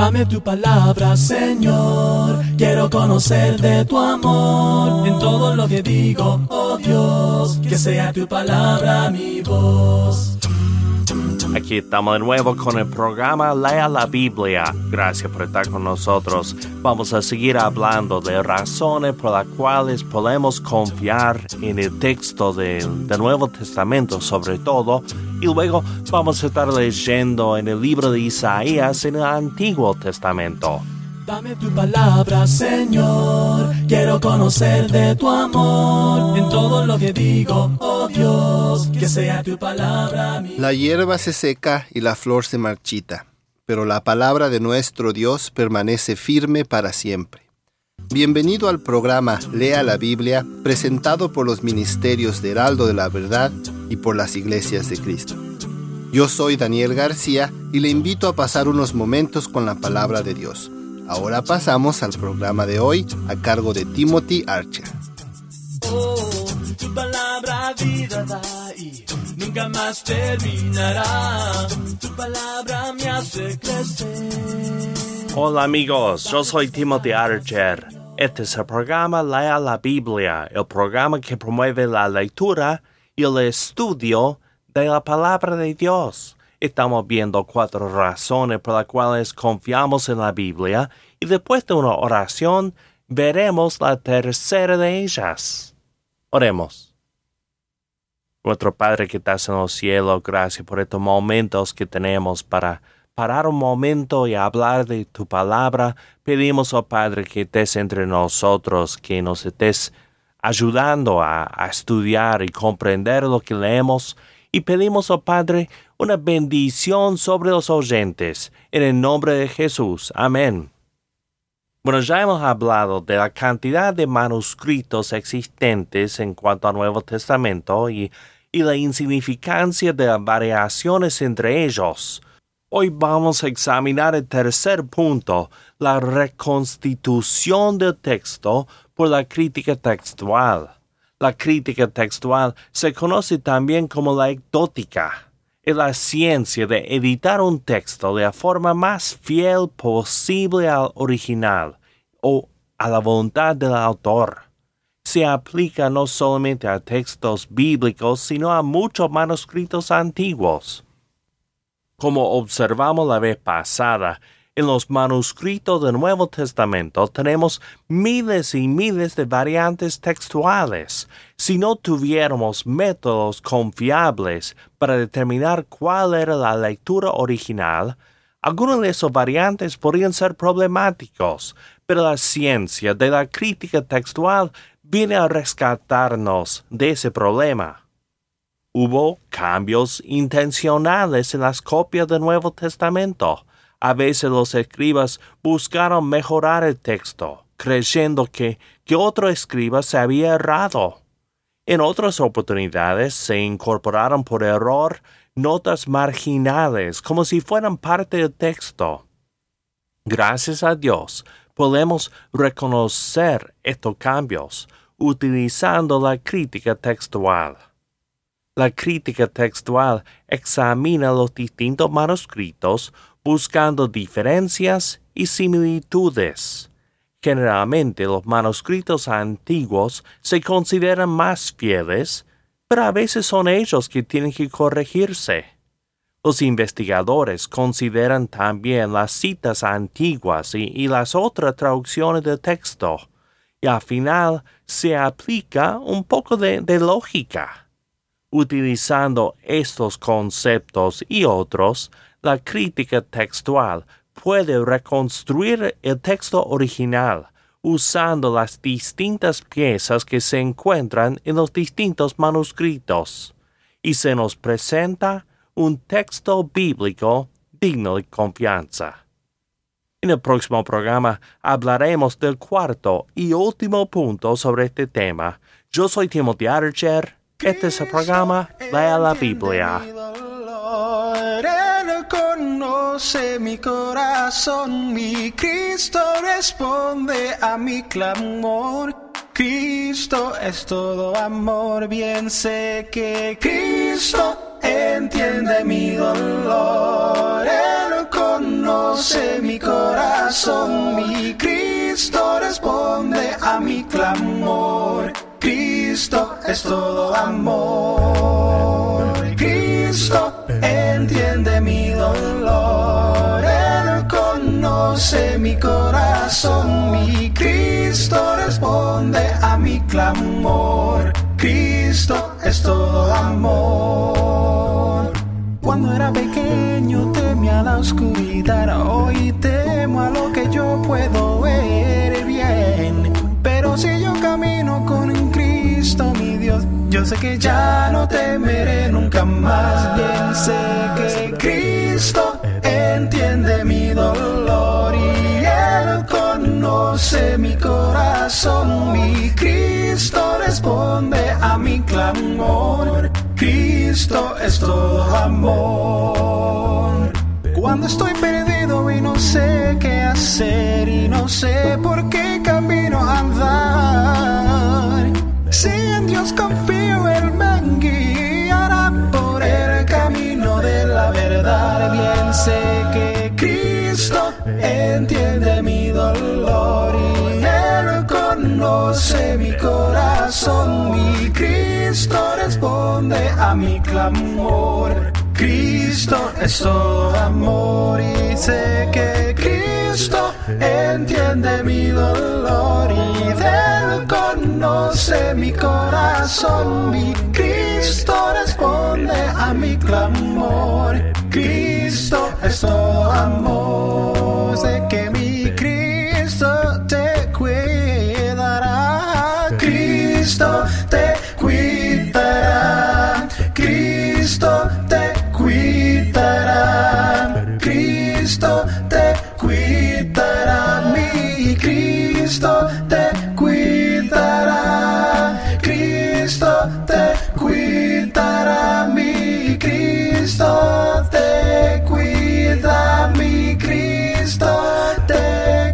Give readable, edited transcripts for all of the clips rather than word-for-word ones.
Dame tu palabra, Señor. Quiero conocer de tu amor en todo lo que digo, oh Dios. Que sea tu palabra mi voz. Aquí estamos de nuevo con el programa Lea la Biblia. Gracias por estar con nosotros. Vamos a seguir hablando de razones por las cuales podemos confiar en el texto del Nuevo Testamento sobre todo. Y luego vamos a estar leyendo en el libro de Isaías en el Antiguo Testamento. Dame tu palabra, Señor. Quiero conocer de tu amor en todo lo que digo, oh Dios. Que sea tu palabra mi... La hierba se seca y la flor se marchita, pero la palabra de nuestro Dios permanece firme para siempre. Bienvenido al programa Lea la Biblia, presentado por los ministerios de Heraldo de la Verdad y por las Iglesias de Cristo. Yo soy Daniel García y le invito a pasar unos momentos con la palabra de Dios. Ahora pasamos al programa de hoy a cargo de Timothy Archer. Oh, tu palabra vida da y nunca más terminará. Tu palabra me hace crecer. Hola amigos, yo soy Timothy Archer. Este es el programa Lea la Biblia, el programa que promueve la lectura y el estudio de la palabra de Dios. Estamos viendo 4 razones por las cuales confiamos en la Biblia y después de una oración veremos la tercera de ellas. Oremos. Nuestro Padre que estás en los cielos, gracias por estos momentos que tenemos para parar un momento y hablar de tu palabra. Pedimos, oh Padre, que estés entre nosotros, que nos estés ayudando a estudiar y comprender lo que leemos. Y pedimos, oh Padre, una bendición sobre los oyentes, en el nombre de Jesús. Amén. Bueno, ya hemos hablado de la cantidad de manuscritos existentes en cuanto al Nuevo Testamento y la insignificancia de las variaciones entre ellos. Hoy vamos a examinar el tercer punto, la reconstitución del texto por la crítica textual. La crítica textual se conoce también como la ecdótica. Es la ciencia de editar un texto de la forma más fiel posible al original o a la voluntad del autor. Se aplica no solamente a textos bíblicos, sino a muchos manuscritos antiguos. Como observamos la vez pasada, en los manuscritos del Nuevo Testamento tenemos miles y miles de variantes textuales. Si no tuviéramos métodos confiables para determinar cuál era la lectura original, algunos de esos variantes podrían ser problemáticos, pero la ciencia de la crítica textual viene a rescatarnos de ese problema. Hubo cambios intencionales en las copias del Nuevo Testamento. A veces los escribas buscaron mejorar el texto, creyendo que otro escriba se había errado. En otras oportunidades se incorporaron por error notas marginales, como si fueran parte del texto. Gracias a Dios, podemos reconocer estos cambios utilizando la crítica textual. La crítica textual examina los distintos manuscritos buscando diferencias y similitudes. Generalmente los manuscritos antiguos se consideran más fieles, pero a veces son ellos que tienen que corregirse. Los investigadores consideran también las citas antiguas y las otras traducciones del texto, y al final se aplica un poco de lógica. Utilizando estos conceptos y otros, la crítica textual puede reconstruir el texto original usando las distintas piezas que se encuentran en los distintos manuscritos, y se nos presenta un texto bíblico digno de confianza. En el próximo programa hablaremos del cuarto y último punto sobre este tema. Yo soy Timothy Archer. Este es el programa Lea la Biblia. Él conoce mi corazón, mi Cristo responde a mi clamor. Cristo es todo amor, bien sé que Cristo entiende mi dolor. Él conoce mi corazón. corazón, mi Cristo responde a mi clamor. Cristo es todo amor. Cristo entiende mi dolor. Él conoce mi corazón. Mi Cristo responde a mi clamor. Cristo es todo amor. Cuando era pequeño temía la oscuridad. Hoy temo a lo que yo puedo ver bien. Pero si yo camino con Cristo, mi Dios, yo sé que ya no temeré nunca más. Bien sé que Cristo entiende mi dolor y Él conoce mi corazón. Mi Cristo responde a mi clamor. Cristo es todo amor. Cuando estoy perdido y no sé qué hacer y no sé por qué camino andar, si en Dios confío, Él me guiará por el camino de la verdad. Bien sé que Cristo entiende mi dolor y Él conoce mi corazón. Mi Cristo responde a mi clamor. Cristo es todo amor y sé que Cristo entiende mi dolor y Él conoce mi corazón. Mi Cristo responde a mi clamor. Cristo es todo amor. Sé que mi Cristo te cuidará. Cristo te cuidará. Cristo te cuidará. Cristo te cuidará. Mi Cristo te cuidará. Cristo te cuidará. Mi Cristo te cuida. Mi Cristo te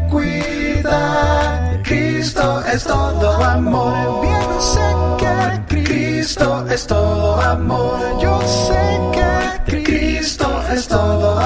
cuida. Cristo es todo amor. Bien sé que Cristo es todo amor. Yo sé que Cristo es todo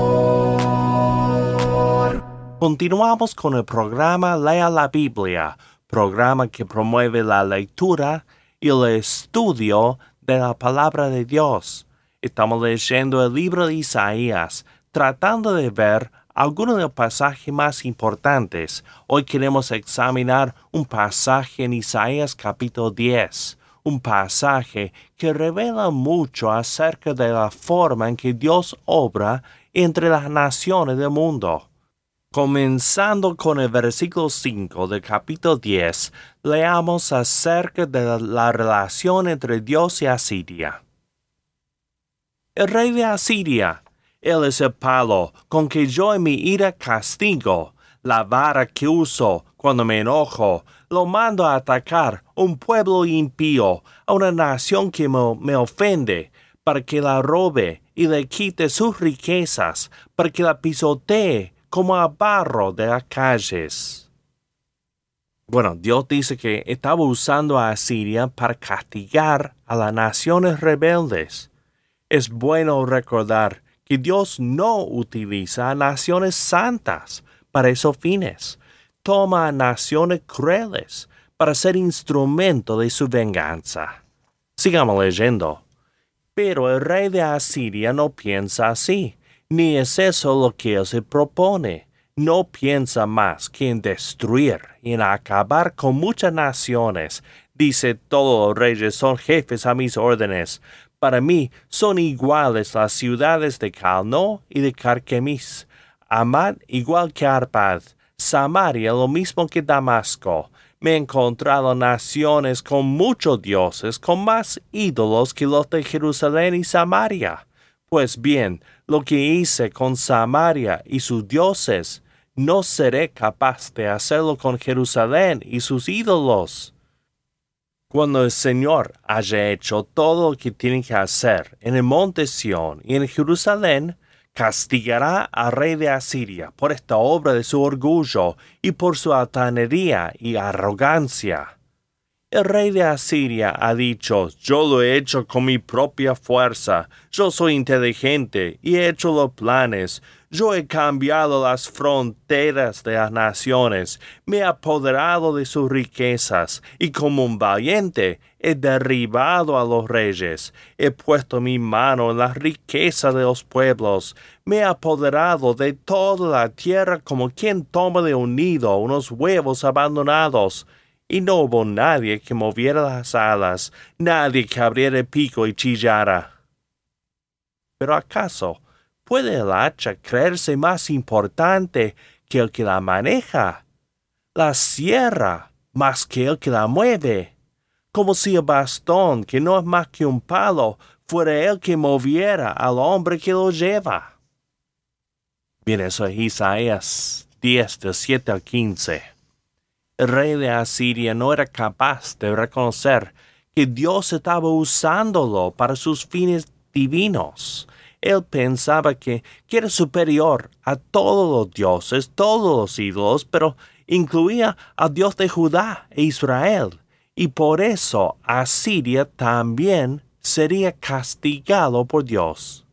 amor. Continuamos con el programa Lea la Biblia, programa que promueve la lectura y el estudio de la palabra de Dios. Estamos leyendo el libro de Isaías, tratando de ver algunos de los pasajes más importantes. Hoy queremos examinar un pasaje en Isaías capítulo 10, un pasaje que revela mucho acerca de la forma en que Dios obra entre las naciones del mundo. Comenzando con el versículo 5 del capítulo 10, leamos acerca de la relación entre Dios y Asiria. El rey de Asiria, él es el palo con que yo en mi ira castigo, la vara que uso cuando me enojo, lo mando a atacar un pueblo impío, a una nación que me ofende, para que la robe y le quite sus riquezas, para que la pisotee como a barro de las calles. Bueno, Dios dice que estaba usando a Asiria para castigar a las naciones rebeldes. Es bueno recordar que Dios no utiliza a naciones santas para esos fines. Toma a naciones crueles para ser instrumento de su venganza. Sigamos leyendo. Pero el rey de Asiria no piensa así, ni es eso lo que él se propone. No piensa más que en destruir y en acabar con muchas naciones. Dice, todos los reyes son jefes a mis órdenes. Para mí son iguales las ciudades de Calno y de Carquemis. Amad igual que Arpad. Samaria lo mismo que Damasco. Me he encontrado naciones con muchos dioses, con más ídolos que los de Jerusalén y Samaria. Pues bien, lo que hice con Samaria y sus dioses, no seré capaz de hacerlo con Jerusalén y sus ídolos. Cuando el Señor haya hecho todo lo que tiene que hacer en el monte Sión y en Jerusalén, castigará al rey de Asiria por esta obra de su orgullo y por su altanería y arrogancia. El rey de Asiria ha dicho, yo lo he hecho con mi propia fuerza, yo soy inteligente y he hecho los planes, Yo he cambiado las fronteras de las naciones, me he apoderado de sus riquezas, y como un valiente he derribado a los reyes. He puesto mi mano en las riquezas de los pueblos, me he apoderado de toda la tierra como quien toma de un nido unos huevos abandonados. Y no hubo nadie que moviera las alas, nadie que abriera el pico y chillara. ¿Pero acaso puede el hacha creerse más importante que el que la maneja? La sierra más que el que la mueve, como si el bastón, que no es más que un palo, fuera el que moviera al hombre que lo lleva. Bien, eso es Isaías 10, del 7 al 15. El rey de Asiria no era capaz de reconocer que Dios estaba usándolo para sus fines divinos. Él pensaba que era superior a todos los dioses, todos los ídolos, pero incluía al Dios de Judá e Israel, y por eso Asiria también sería castigado por Dios.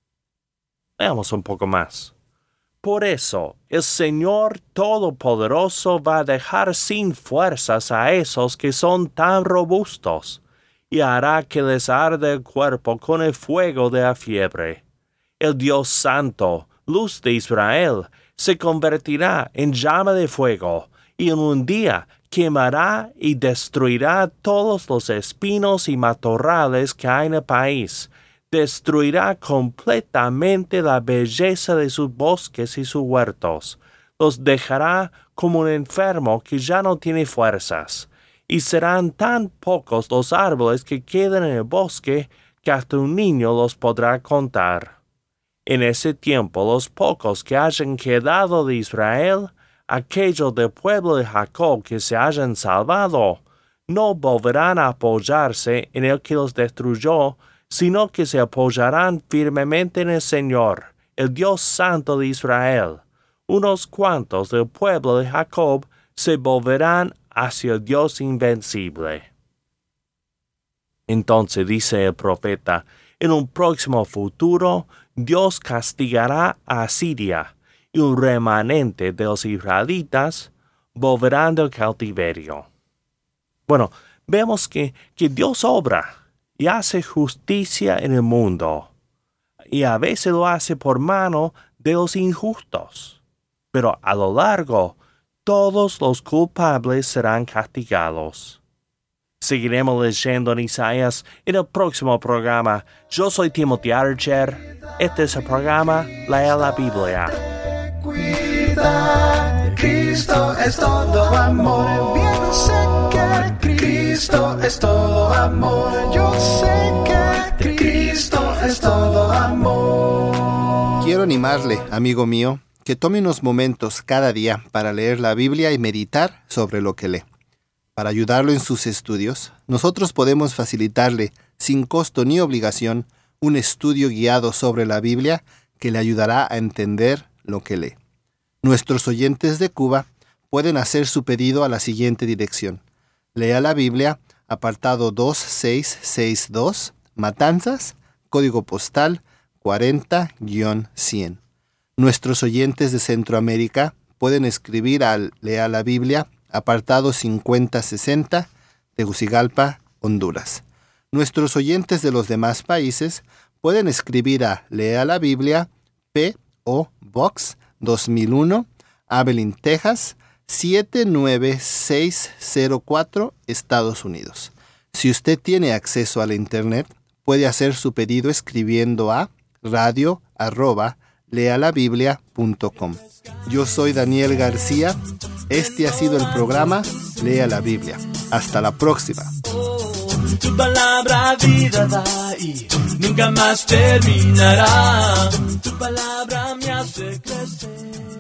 Veamos un poco más. Por eso, el Señor Todopoderoso va a dejar sin fuerzas a esos que son tan robustos, y hará que les arde el cuerpo con el fuego de la fiebre. El Dios Santo, luz de Israel, se convertirá en llama de fuego, y en un día quemará y destruirá todos los espinos y matorrales que hay en el país. Destruirá completamente la belleza de sus bosques y sus huertos. Los dejará como un enfermo que ya no tiene fuerzas. Y serán tan pocos los árboles que quedan en el bosque que hasta un niño los podrá contar. En ese tiempo los pocos que hayan quedado de Israel, aquellos del pueblo de Jacob que se hayan salvado, no volverán a apoyarse en el que los destruyó, sino que se apoyarán firmemente en el Señor, el Dios Santo de Israel. Unos cuantos del pueblo de Jacob se volverán hacia el Dios invencible. Entonces dice el profeta, en un próximo futuro, Dios castigará a Asiria, y un remanente de los israelitas volverán del cautiverio. Bueno, vemos que Dios obra y hace justicia en el mundo, y a veces lo hace por mano de los injustos. Pero a lo largo, todos los culpables serán castigados. Seguiremos leyendo en Isaías en el próximo programa. Yo soy Timothy Archer. Este es el programa Lea la Biblia. Cuida, Cristo es todo amor. Bien sé que Cristo es todo amor. Yo sé que Cristo es todo amor. Quiero animarle, amigo mío, que tome unos momentos cada día para leer la Biblia y meditar sobre lo que lee. Para ayudarlo en sus estudios, nosotros podemos facilitarle, sin costo ni obligación, un estudio guiado sobre la Biblia que le ayudará a entender lo que lee. Nuestros oyentes de Cuba pueden hacer su pedido a la siguiente dirección. Lea la Biblia, apartado 2662, Matanzas, código postal 40-100. Nuestros oyentes de Centroamérica pueden escribir al Lea la Biblia, apartado 5060, Tegucigalpa, Honduras. Nuestros oyentes de los demás países pueden escribir a Lea la Biblia, P.O. Box 2001, Abilene, Texas, 79604, Estados Unidos. Si usted tiene acceso a la Internet, puede hacer su pedido escribiendo a radio@lealabiblia.com. Yo soy Daniel García. Este ha sido el programa Lea la Biblia. Hasta la próxima. Tu palabra vida da y nunca más terminará. Tu palabra me hace crecer.